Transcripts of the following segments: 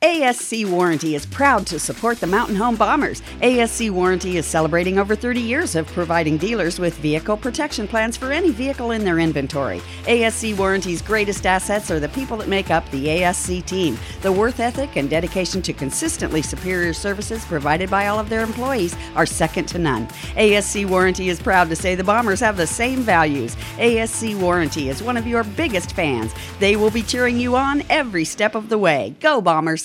ASC Warranty is proud to support the Mountain Home Bombers. ASC Warranty is celebrating over 30 years of providing dealers with vehicle protection plans for any vehicle in their inventory. ASC Warranty's greatest assets are the people that make up the ASC team. The worth ethic and dedication to consistently superior services provided by all of their employees are second to none. ASC Warranty is proud to say the Bombers have the same values. ASC Warranty is one of your biggest fans. They will be cheering you on every step of the way. Go Bombers!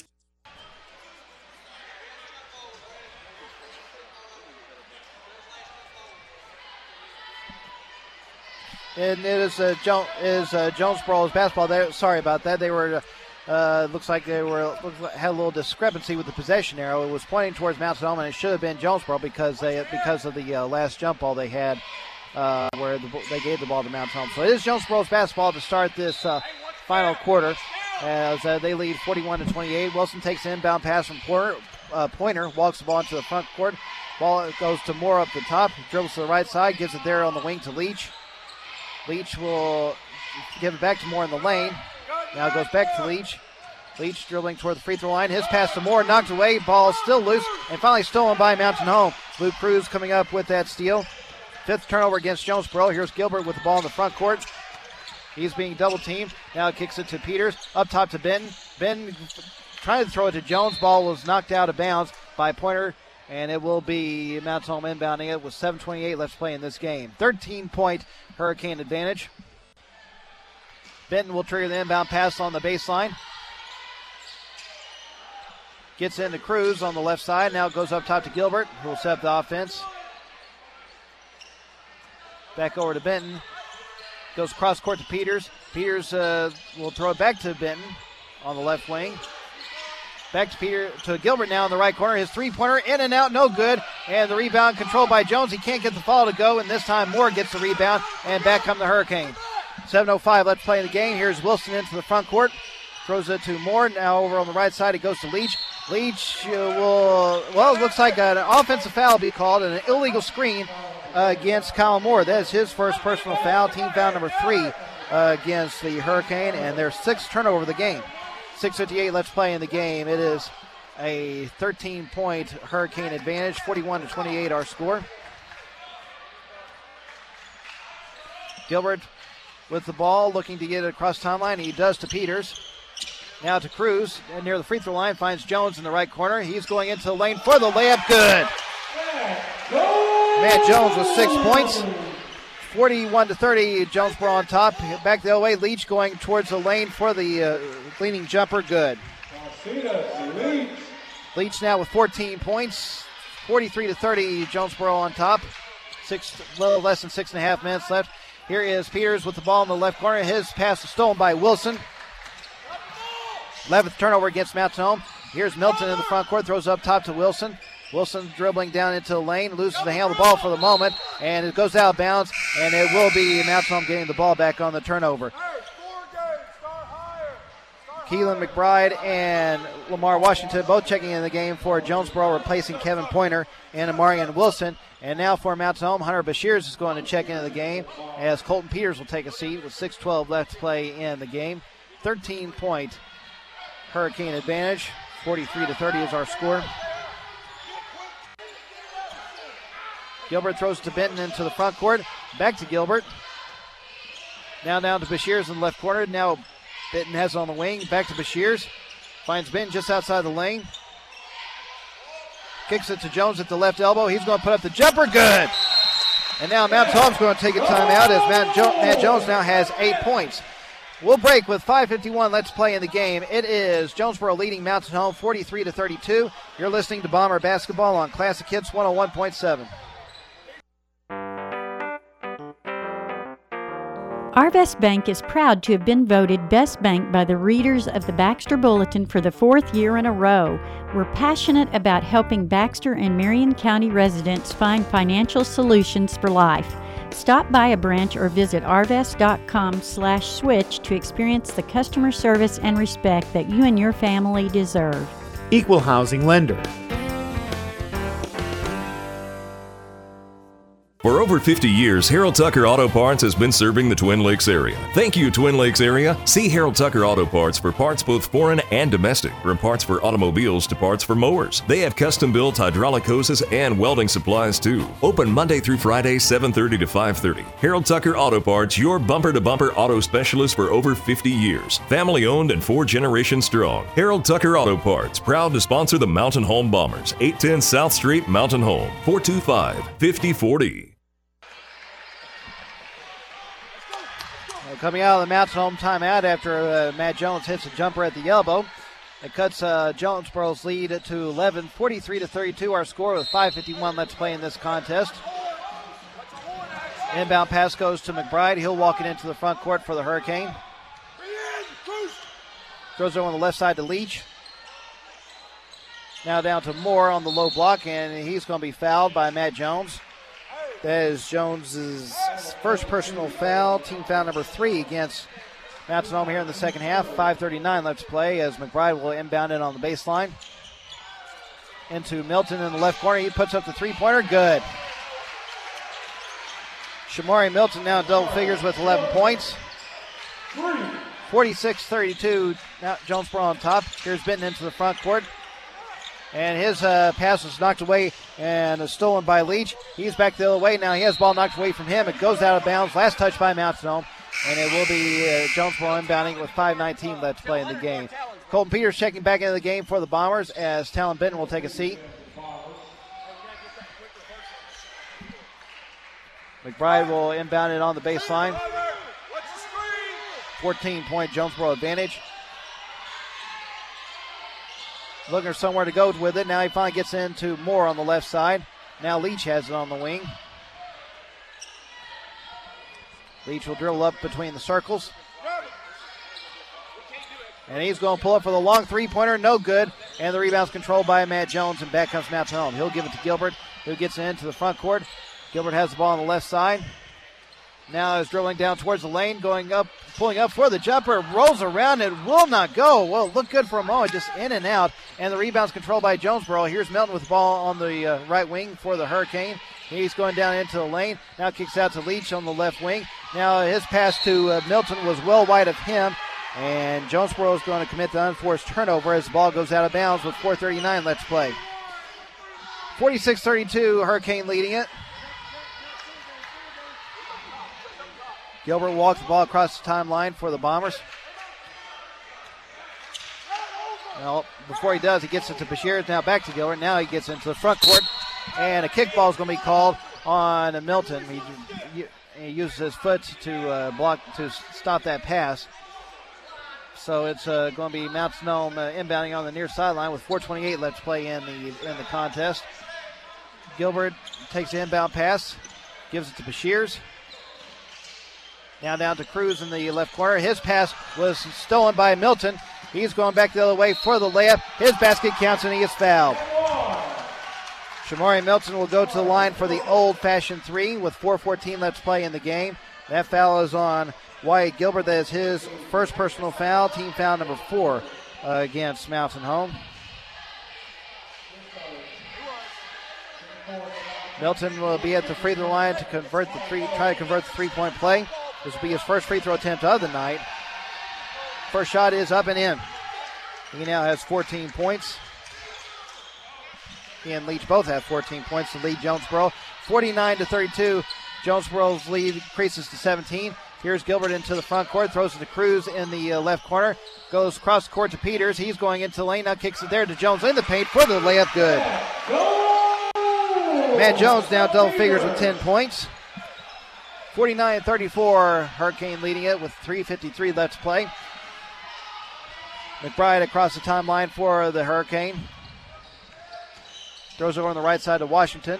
And it is Jonesboro's basketball. There, sorry about that. They were, looks like they had a little discrepancy with the possession arrow. It was pointing towards Mount Sonoma, and it should have been Jonesboro because of the last jump ball they had, where they gave the ball to Mount Sonoma. So it is Jonesboro's basketball to start this final quarter, as they lead 41-28. Wilson takes an inbound pass from Pointer, walks the ball into the front court. Ball goes to Moore up the top, dribbles to the right side, gives it there on the wing to Leach. Leach will give it back to Moore in the lane. Now it goes back to Leach. Leach dribbling toward the free throw line. His pass to Moore, knocked away. Ball still loose and finally stolen by Mountain Home. Luke Cruz coming up with that steal. Fifth turnover against Jonesboro. Here's Gilbert with the ball in the front court. He's being double teamed. Now kicks it to Peters. Up top to Benton. Benton trying to throw it to Jones. Ball was knocked out of bounds by Pointer. And it will be Mountain Home inbounding it with 7:28 left to play in this game. 13-point Hurricane advantage. Benton will trigger the inbound pass on the baseline. Gets into Cruz on the left side. Now it goes up top to Gilbert, who will set up the offense. Back over to Benton. Goes cross court to Peters. Peters will throw it back to Benton on the left wing. Back to Gilbert now in the right corner. His three-pointer in and out, no good. And the rebound controlled by Jones. He can't get the foul to go, and this time Moore gets the rebound, and back come the Hurricane. 7:05 left to play in the game. Here's Wilson into the front court. Throws it to Moore. Now over on the right side, it goes to Leach. Leach it looks like an offensive foul will be called and an illegal screen against Kyle Moore. That is his first personal foul, team foul number 3 against the Hurricane, and their 6th turnover of the game. 6:58 left to play in the game. It is a 13-point Hurricane advantage, 41-28 our score. Gilbert with the ball, looking to get it across timeline. He does to Peters. Now to Cruz, and near the free throw line, finds Jones in the right corner. He's going into the lane for the layup. Good. Matt Jones with 6 points. 41-30, Jonesboro on top. Back the other way, Leach going towards the lane for the leaning jumper. Good. Leach now with 14 points. 43-30, Jonesboro on top. A little less than 6.5 minutes left. Here is Peters with the ball in the left corner. His pass is stolen by Wilson. 11th turnover against Mountain Home. Here's Milton in the front court, throws up top to Wilson. Wilson dribbling down into the lane, loses the handle of the ball for the moment, and it goes out of bounds, and it will be Mountain Home getting the ball back on the turnover. Keelan McBride and Lamar Washington both checking in the game for Jonesboro, replacing Kevin Pointer and Amarian Wilson. And now for Mountain Home, Hunter Bashirs is going to check into the game as Colton Peters will take a seat with 6:12 left to play in the game. 13-point Hurricane advantage. 43-30 is our score. Gilbert throws to Benton into the front court. Back to Gilbert. Now down to Bashirs in the left corner. Now Benton has it on the wing. Back to Bashirs. Finds Benton just outside the lane. Kicks it to Jones at the left elbow. He's going to put up the jumper. Good. And now Mount Home's going to take a timeout as Matt Jones now has 8 points. We'll break with 5:51 left to play in the game. It is Jonesboro leading Mountain Home 43-32. You're listening to Bomber Basketball on Classic Hits 101.7. Arvest Bank is proud to have been voted Best Bank by the readers of the Baxter Bulletin for the 4th year in a row. We're passionate about helping Baxter and Marion County residents find financial solutions for life. Stop by a branch or visit arvest.com/switch to experience the customer service and respect that you and your family deserve. Equal housing lender. For over 50 years, Harold Tucker Auto Parts has been serving the Twin Lakes area. Thank you, Twin Lakes area. See Harold Tucker Auto Parts for parts both foreign and domestic, from parts for automobiles to parts for mowers. They have custom-built hydraulic hoses and welding supplies too. Open Monday through Friday, 7:30 to 5:30. Harold Tucker Auto Parts, your bumper-to-bumper auto specialist for over 50 years. Family-owned and 4 generations strong. Harold Tucker Auto Parts, proud to sponsor the Mountain Home Bombers. 810 South Street, Mountain Home, 425-5040. Coming out of the Mountain Home timeout after Matt Jones hits a jumper at the elbow. It cuts Jonesboro's lead to 11, 43-32. Our score with 5:51 left to play in this contest. Inbound pass goes to McBride. He'll walk it into the front court for the Hurricane. Throws it on the left side to Leach. Now down to Moore on the low block, and he's going to be fouled by Matt Jones. That is Jones's first personal foul, team foul number 3 against Mountain Home here in the second half. 5:39 left to play as McBride will inbound it on the baseline. Into Milton in the left corner. He puts up the three-pointer. Good. Shamari Milton now in double figures with 11 points. 46-32. Now Jonesboro on top. Here's Benton into the front court. And his pass was knocked away and stolen by Leach. He's back the other way. Now he has the ball knocked away from him. It goes out of bounds. Last touch by Mountain Home. And it will be Jonesboro inbounding with 5:19 left to play in the game. Colton Peters checking back into the game for the Bombers as Talon Benton will take a seat. McBride will inbound it on the baseline. 14-point Jonesboro advantage. Looking for somewhere to go with it. Now he finally gets into Moore on the left side. Now Leach has it on the wing. Leach will dribble up between the circles. And he's going to pull up for the long three-pointer. No good. And the rebound's controlled by Matt Jones, and back comes Mountain Home. He'll give it to Gilbert, who gets into the front court. Gilbert has the ball on the left side. Now is dribbling down towards the lane, going up, pulling up for the jumper, rolls around, it will not go. Well, it looked good for a moment, just in and out, and the rebound's controlled by Jonesboro. Here's Milton with the ball on the right wing for the Hurricane. He's going down into the lane, now kicks out to Leach on the left wing. Now his pass to Milton was well wide of him, and Jonesboro is going to commit the unforced turnover as the ball goes out of bounds with 4:39 left to play. 46-32, Hurricane leading it. Gilbert walks the ball across the timeline for the Bombers. Well, before he does, he gets it to Bashir. Now back to Gilbert. Now he gets into the front court, and a kickball is going to be called on Milton. He uses his foot to block to stop that pass. So it's going to be Mountain Home inbounding on the near sideline with 4:28 left to play in the contest. Gilbert takes the inbound pass, gives it to Bashirs. Now down to Cruz in the left corner. His pass was stolen by Milton. He's going back the other way for the layup. His basket counts and he is fouled. Shamari Milton will go to the line for the old-fashioned three with 4:14 left to play in the game. That foul is on Wyatt Gilbert. That is his first personal foul, team foul number 4 against Mountain Home. Milton will be at the free throw line to try to convert the three-point play. This will be his first free throw attempt of the night. First shot is up and in. He now has 14 points. He and Leach both have 14 points to lead Jonesboro. 49-32. Jonesboro's lead increases to 17. Here's Gilbert into the front court, throws it to Cruz in the left corner. Goes across the court to Peters. He's going into the lane, now kicks it there to Jones in the paint for the layup, good. Matt Jones now double figures with 10 points. 49-34, Hurricane leading it with 3:53 left to play. McBride across the timeline for the Hurricane. Throws over on the right side to Washington.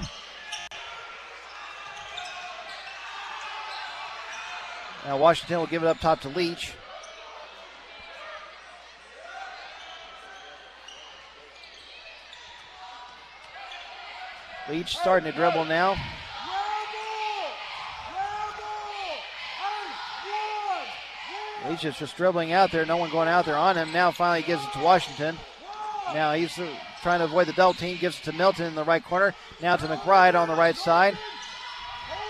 Now Washington will give it up top to Leach. Leach starting to dribble now. Leach is just dribbling out there. No one going out there on him. Now finally gives it to Washington. Now he's trying to avoid the double team. Gives it to Milton in the right corner. Now to McBride on the right side.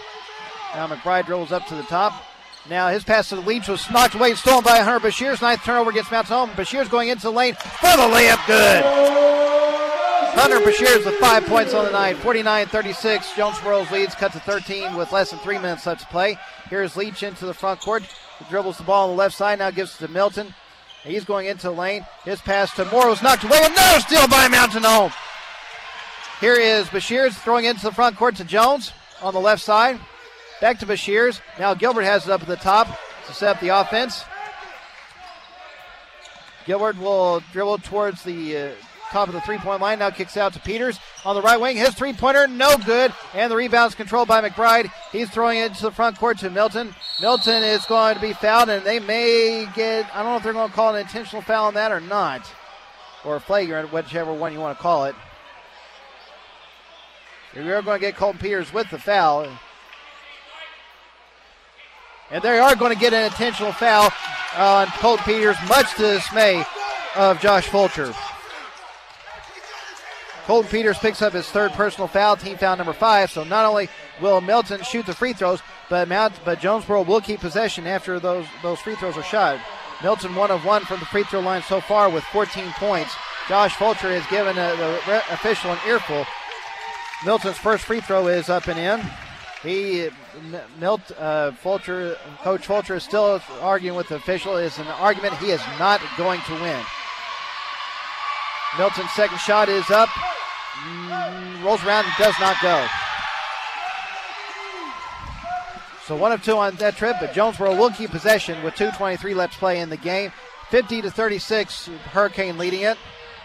Now McBride dribbles up to the top. Now his pass to the Leach was knocked away and stolen by Hunter Bashirs. Ninth turnover against Mountain Home. Bashirs going into the lane for the layup. Good. Hunter Bashirs with 5 points on the night. 49-36. Jonesboro's leads cut to 13 with less than 3 minutes left to play. Here's Leach into the front court. He dribbles the ball on the left side. Now gives it to Milton. He's going into the lane. His pass to Moore was knocked away. Another steal by Mountain Home. Here is Bashirs throwing into the front court to Jones on the left side. Back to Bashirs. Now Gilbert has it up at the top to set up the offense. Gilbert will dribble towards the top of the three-point line. Now kicks out to Peters on the right wing. His three-pointer, no good. And the rebound's controlled by McBride. He's throwing it into the front court to Milton. Milton is going to be fouled, and they may get, I don't know if they're going to call an intentional foul on that or not. Or a flagrant, whichever one you want to call it. We are going to get Colton Peters with the foul. And they are going to get an intentional foul on Colton Peters, much to the dismay of Josh Fulcher. Colton Peters picks up his third personal foul, team foul number 5. So not only will Milton shoot the free throws, but Jonesboro will keep possession after those free throws are shot. Milton 1 of 1 from the free throw line so far with 14 points. Josh Fulcher has given the official an earful. Milton's first free throw is up and in. Coach Fulcher is still arguing with the official. It's an argument he is not going to win. Milton's second shot is up. Rolls around and does not go. So 1 of 2 on that trip, but Jonesboro will keep possession with 2:23 left to play in the game. 50-36, Hurricane leading it.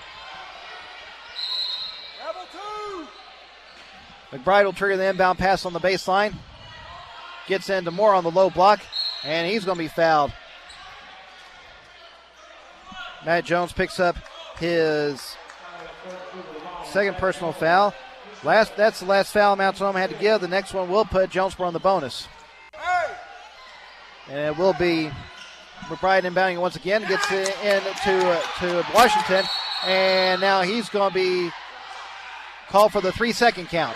McBride will trigger the inbound pass on the baseline. Gets into Moore on the low block, and he's going to be fouled. Matt Jones picks up his second personal foul. That's the last foul Mount Sonoma had to give. The next one will put Jonesboro on the bonus. And it will be McBride inbounding once again. Gets it to Washington, and now he's going to be called for the 3-second count.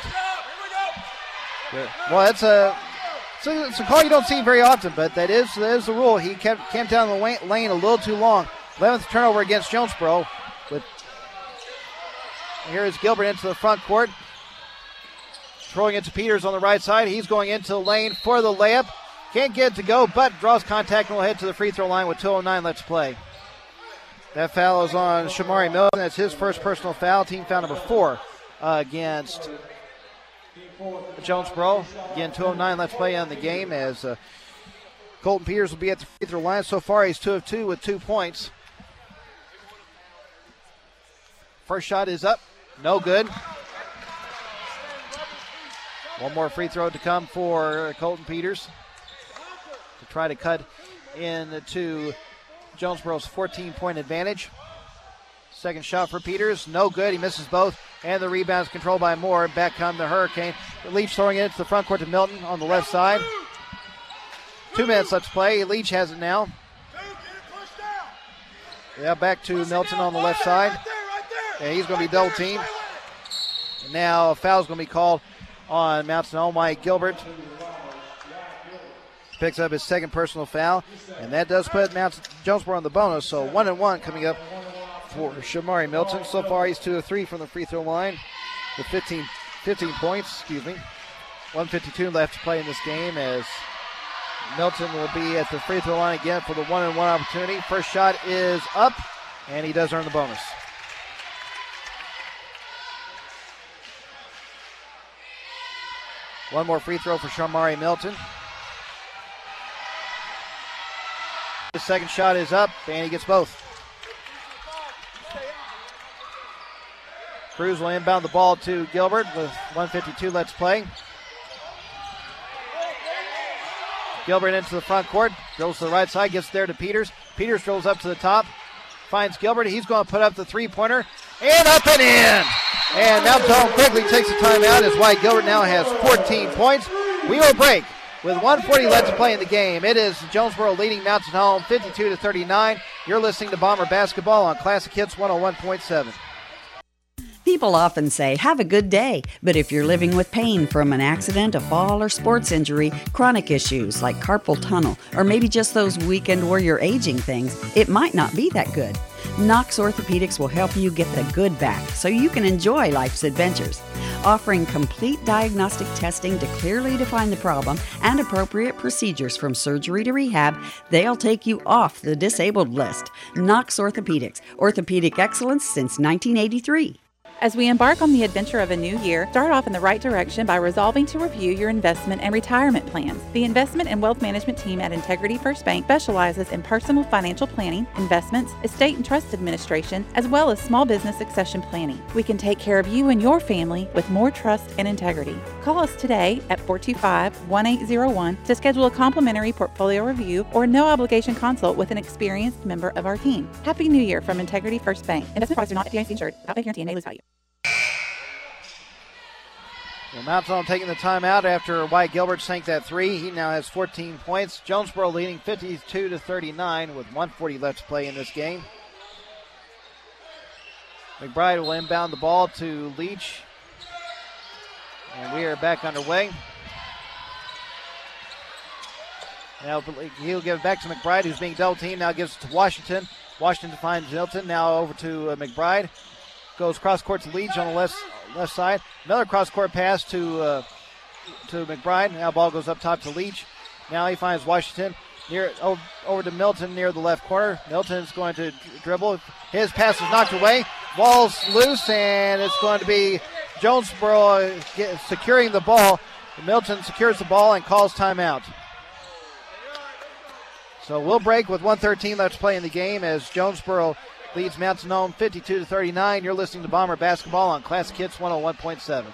Well, it's a call you don't see very often, but that is the rule. He came down the lane a little too long. 11th turnover against Jonesboro. Here is Gilbert into the front court. Throwing it to Peters on the right side. He's going into the lane for the layup. Can't get it to go, but draws contact and will head to the free throw line with 2:09 left to play. That foul is on Shamari Milton. That's his first personal foul. Team foul number 4 against Jonesboro. Again, 2:09 left to play on the game as Colton Peters will be at the free throw line. So far, he's 2 of 2 with 2 points. First shot is up. No good. One more free throw to come for Colton Peters to try to cut into Jonesboro's 14-point advantage. Second shot for Peters. No good. He misses both. And the rebound is controlled by Moore. Back come the Hurricane. Leach throwing it to the front court to Milton on the left side. 2 minutes left to play. Leach has it now. Yeah, back to Milton on the left side. And he's going to be double teamed. And now a foul's going to be called on Mount Sonoma. Mike Gilbert picks up his second personal foul. And that does put Jonesboro on the bonus. So 1-1 coming up for Shamari Milton. So far, he's 2 of 3 from the free throw line with 15 points. 1:52 left to play in this game as Milton will be at the free throw line again for the 1-1 opportunity. First shot is up, and he does earn the bonus. One more free throw for Shamari Milton. His second shot is up, and he gets both. Cruz will inbound the ball to Gilbert with 1:52 left to play. Gilbert into the front court, dribbles to the right side, gets there to Peters. Peters dribbles up to the top, finds Gilbert. He's going to put up the three-pointer, and up and in. And Mount Sonoma quickly takes a timeout as White Gilbert now has 14 points. We will break with 1:40 left to play in the game. It is Jonesboro leading Mountain Home 52-39. You're listening to Bomber Basketball on Classic Hits 101.7. The People often say, have a good day, but if you're living with pain from an accident, a fall, or sports injury, chronic issues like carpal tunnel, or maybe just those weekend warrior aging things, it might not be that good. Knox Orthopedics will help you get the good back so you can enjoy life's adventures. Offering complete diagnostic testing to clearly define the problem and appropriate procedures from surgery to rehab, they'll take you off the disabled list. Knox Orthopedics, orthopedic excellence since 1983. As we embark on the adventure of a new year, start off in the right direction by resolving to review your investment and retirement plans. The Investment and Wealth Management team at Integrity First Bank specializes in personal financial planning, investments, estate and trust administration, as well as small business succession planning. We can take care of you and your family with more trust and integrity. Call us today at 425-1801 to schedule a complimentary portfolio review or no obligation consult with an experienced member of our team. Happy New Year from Integrity First Bank. Investment products are not FDIC insured. Outpay guarantee and may lose value. Mount Salem taking the timeout after Wyatt Gilbert sank that three. He now has 14 points. Jonesboro leading 52-39 with 1:40 left to play in this game. McBride will inbound the ball to Leach. And we are back underway. Now he'll give it back to McBride, who's being double teamed. Now gives it to Washington. Washington finds Milton. Now over to McBride. Goes cross court to Leach on the left side. Another cross court pass to McBride. Now ball goes up top to Leach. Now he finds Washington over to Milton near the left corner. Milton's going to dribble. His pass is knocked away. Ball's loose, and it's going to be Jonesboro securing the ball. Milton secures the ball and calls timeout. So we'll break with 1:13 left to play in the game as Jonesboro leads Mountain Home 52-39. You're listening to Bomber Basketball on Classic Hits 101.7.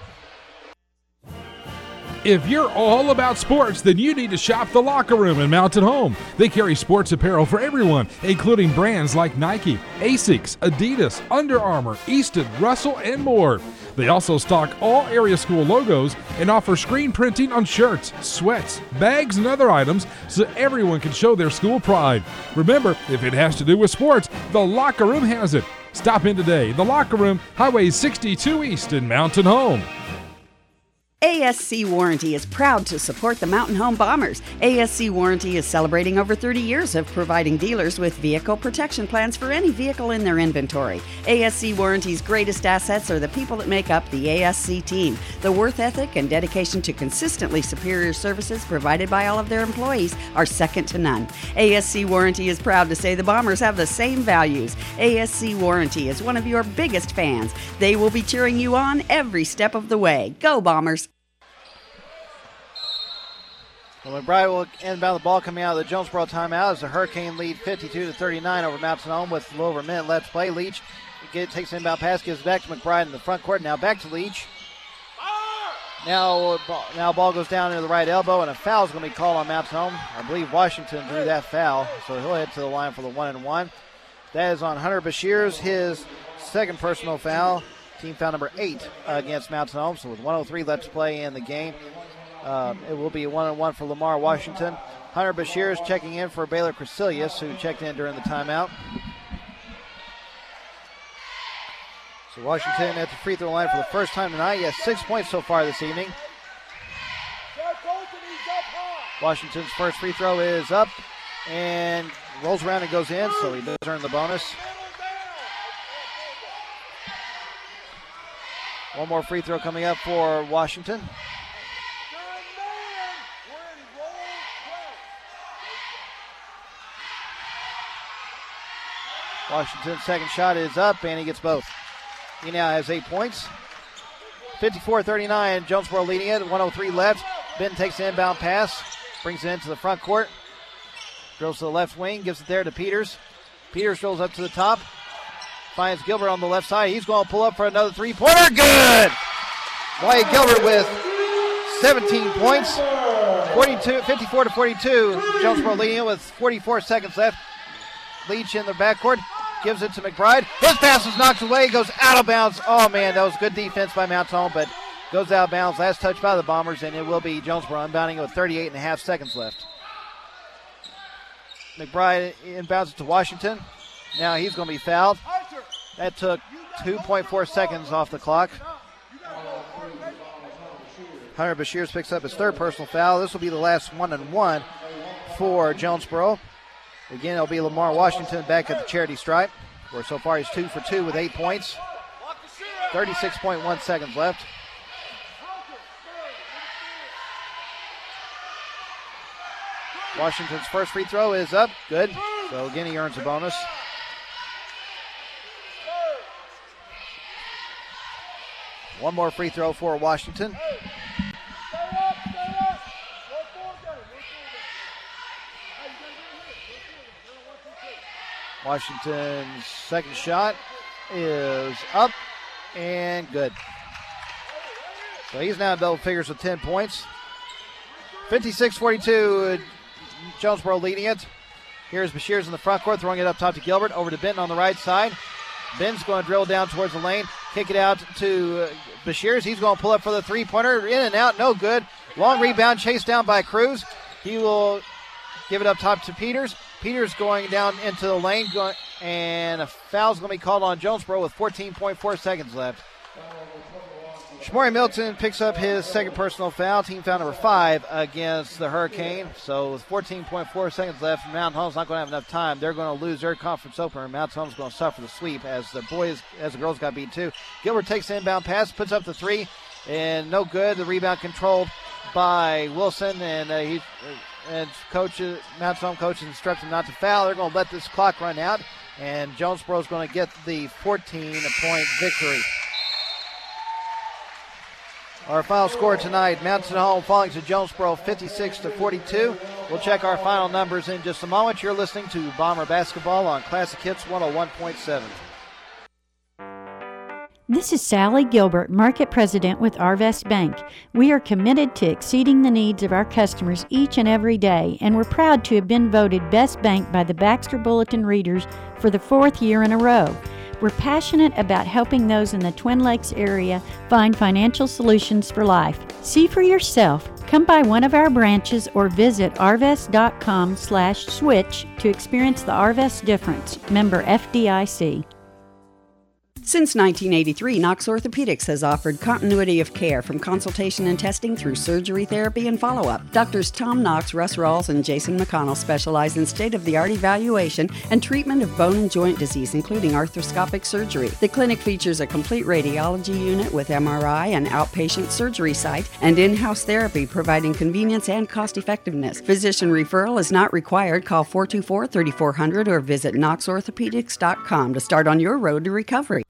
If you're all about sports, then you need to shop The Locker Room in Mountain Home. They carry sports apparel for everyone, including brands like Nike, Asics, Adidas, Under Armour, Easton, Russell, and more. They also stock all area school logos and offer screen printing on shirts, sweats, bags, and other items so everyone can show their school pride. Remember, if it has to do with sports, The Locker Room has it. Stop in today. The Locker Room, Highway 62 East in Mountain Home. ASC Warranty is proud to support the Mountain Home Bombers. ASC Warranty is celebrating over 30 years of providing dealers with vehicle protection plans for any vehicle in their inventory. ASC Warranty's greatest assets are the people that make up the ASC team. The worth ethic and dedication to consistently superior services provided by all of their employees are second to none. ASC Warranty is proud to say the Bombers have the same values. ASC Warranty is one of your biggest fans. They will be cheering you on every step of the way. Go Bombers! Well, McBride will inbound the ball coming out of the Jonesboro timeout as the Hurricane lead 52-39 over Mountain Home with a little over a minute left to play. Leach takes an inbound pass, gives it back to McBride in the front court. Now back to Leach. Now ball goes down into the right elbow, and a foul is going to be called on Mountain Home. I believe Washington drew that foul, so he'll head to the line for the 1-and-1. That is on Hunter Bashirs, his second personal foul. Team foul number 8 against Mountain Home. So with 1:03 left to play in the game, it will be 1-and-1 for Lamar Washington. Hunter Bashir is checking in for Baylor Crecilius, who checked in during the timeout. So Washington at the free throw line for the first time tonight. He has 6 points so far this evening. Washington's first free throw is up and rolls around and goes in, so he does earn the bonus. One more free throw coming up for Washington. Washington's second shot is up, and he gets both. He now has 8 points. 54-39, Jonesboro leading it, 1:03 left. Benton takes the inbound pass, brings it into the front court. Drills to the left wing, gives it there to Peters. Peters drills up to the top, finds Gilbert on the left side. He's going to pull up for another three-pointer. Good! Wyatt Gilbert with 17 points. 54-42, Jonesboro leading it with 44 seconds left. Leach in the backcourt, gives it to McBride. His pass is knocked away, goes out of bounds. Oh, man, that was good defense by Mountain Home, but goes out of bounds. Last touch by the Bombers, and it will be Jonesboro inbounding it with 38.5 seconds left. McBride inbounds it to Washington. Now he's going to be fouled. That took 2.4 seconds off the clock. Hunter Bashirs picks up his third personal foul. This will be the last 1-and-1 for Jonesboro. Again, it'll be Lamar Washington back at the charity stripe, where so far he's 2 for 2 with 8 points. 36.1 seconds left. Washington's first free throw is up. Good. So again, he earns a bonus. One more free throw for Washington. Washington's second shot is up and good. So he's now in double figures with 10 points. 56-42, Jonesboro leading it. Here's Bashirs in the front court, throwing it up top to Gilbert, over to Benton on the right side. Ben's going to drill down towards the lane, kick it out to Bashirs. He's going to pull up for the three-pointer, in and out, no good. Long rebound, chased down by Cruz. He will give it up top to Peters. Peters going down into the lane, and a foul's going to be called on Jonesboro with 14.4 seconds left. Shamori Milton picks up his second personal foul, team foul number 5 against the Hurricane. So with 14.4 seconds left, Mountain Home's not going to have enough time. They're going to lose their conference opener. Mountain Home's going to suffer the sweep as the girls got beat too. Gilbert takes the inbound pass, puts up the three, and no good. The rebound controlled by Wilson, and Mountain Home coach instructs him not to foul. They're going to let this clock run out, and Jonesboro's going to get the 14-point victory. Our final score tonight, Mountain Home falling to Jonesboro 56-42. We'll check our final numbers in just a moment. You're listening to Bomber Basketball on Classic Hits 101.7. This is Sally Gilbert, Market President with Arvest Bank. We are committed to exceeding the needs of our customers each and every day, and we're proud to have been voted Best Bank by the Baxter Bulletin readers for the 4th year in a row. We're passionate about helping those in the Twin Lakes area find financial solutions for life. See for yourself. Come by one of our branches or visit arvest.com/switch to experience the Arvest difference. Member FDIC. Since 1983, Knox Orthopedics has offered continuity of care from consultation and testing through surgery, therapy, and follow-up. Doctors Tom Knox, Russ Rawls, and Jason McConnell specialize in state-of-the-art evaluation and treatment of bone and joint disease, including arthroscopic surgery. The clinic features a complete radiology unit with MRI and outpatient surgery site and in-house therapy, providing convenience and cost-effectiveness. Physician referral is not required. Call 424-3400 or visit knoxorthopedics.com to start on your road to recovery.